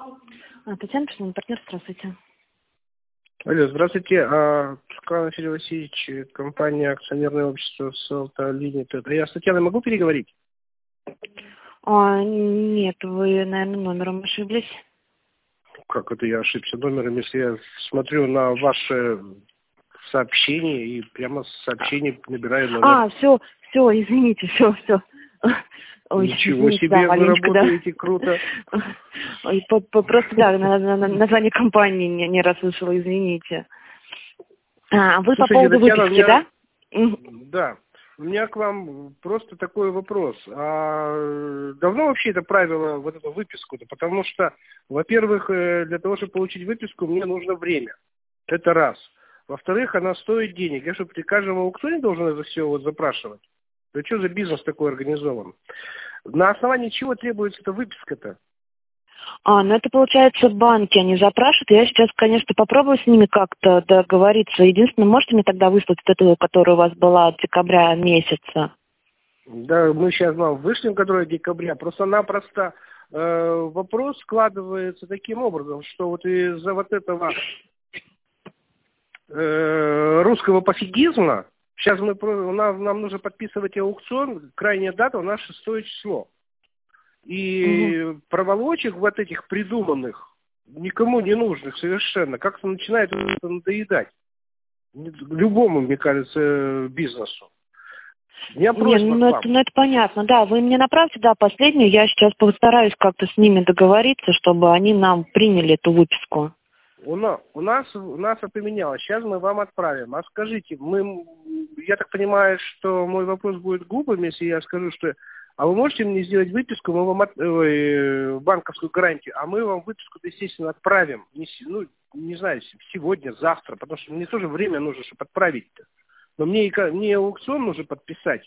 Татьяна, персональный партнер, здравствуйте. Алло, здравствуйте. Василий Васильевич, компания акционерное общество Селта Лимитед. Я с Татьяной могу переговорить? Нет, вы, наверное, номером ошиблись. Как это я ошибся номером, если я смотрю на ваше сообщение и прямо с сообщения набираю номер? Все, извините, все. Ой, Ничего извините, себе, да, вы работаете, да. Круто. Ой, просто, да, название компании не расслышала, извините. Вы по поводу выписки, да? Да. У меня к вам просто такой вопрос. Давно вообще это правило, вот эту выписку-то? Потому что, во-первых, для того, чтобы получить выписку, мне нужно время. Это раз. Во-вторых, она стоит денег. Я что, при каждом аукционе должен это все вот запрашивать? Да что за бизнес такой организован? На основании чего требуется эта выписка-то? Ну это получается банки, они запрашивают. Я сейчас, конечно, попробую с ними как-то договориться. Единственное, можете мне тогда выслать эту, которая у вас была от декабря месяца? Да, мы сейчас вам вышлем, которая декабря. Просто-напросто вопрос складывается таким образом, что вот из-за вот этого русского пофигизма сейчас нам нужно подписывать аукцион, крайняя дата у нас 6 число. И проволочек вот этих придуманных, никому не нужных совершенно, как-то начинает это надоедать. Любому, мне кажется, бизнесу. Я просьба к вам. Это понятно, да. Вы мне направьте, да, последнюю. Я сейчас постараюсь как-то с ними договориться, чтобы они нам приняли эту выписку. У нас поменялось. Сейчас мы вам отправим. А скажите, я так понимаю, что мой вопрос будет глупым, если я скажу, что вы можете мне сделать выписку, мы вам банковскую гарантию, а мы вам выписку, естественно, отправим. Не знаю, сегодня, завтра, потому что мне тоже время нужно, чтобы отправить-то. Но мне аукцион нужно подписать.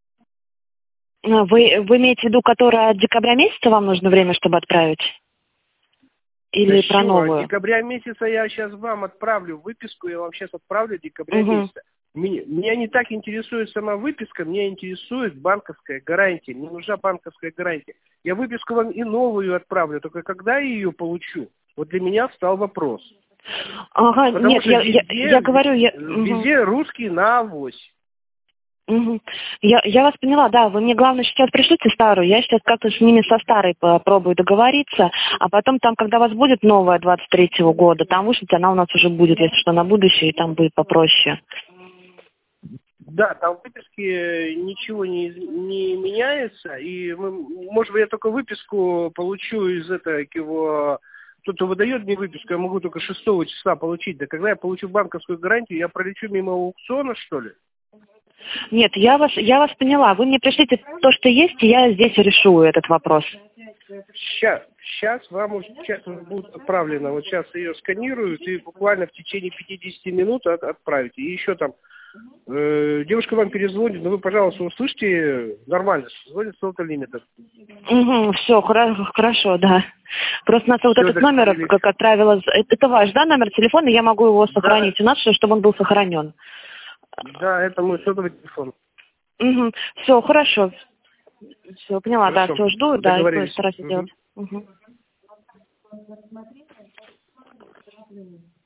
Вы имеете в виду, которая от декабря месяца вам нужно время, чтобы отправить? Или про новую? Декабря месяца я сейчас вам отправлю выписку, я вам сейчас отправлю декабря месяца. Меня не так интересует сама выписка, меня интересует банковская гарантия. Мне нужна банковская гарантия. Я выписку вам и новую отправлю, только когда я ее получу, вот для меня встал вопрос. Нет, я говорю... Везде русский на авось. Я вас поняла, да, вы мне, главное, сейчас пришлите старую, я сейчас как-то с ними со старой попробую договориться, а потом там, когда у вас будет новая 23-го года, там вышлите, она у нас уже будет, если что, на будущее, и там будет попроще. Да, там в выписке ничего не меняется, и может быть, я только выписку получу из этого... Кто-то выдает мне выписку, я могу только 6 числа получить. Да когда я получу банковскую гарантию, я пролечу мимо аукциона, что ли? Нет, я вас поняла. Вы мне пришлите то, что есть, и я здесь решу этот вопрос. Сейчас будет отправлено. Вот сейчас ее сканируют, и буквально в течение 50 минут отправите. И еще там девушка вам перезвонит, но вы, пожалуйста, услышьте нормально, звонит Селта Лимитед. Все, хорошо, да. Просто у нас вот этот номер, как отправила, это ваш, да, номер телефона, я могу его сохранить у нас, чтобы он был сохранен. Да, это мой сотовый телефон. Все, хорошо. Все, поняла, хорошо. Да, все, жду, да, и постараюсь сделать.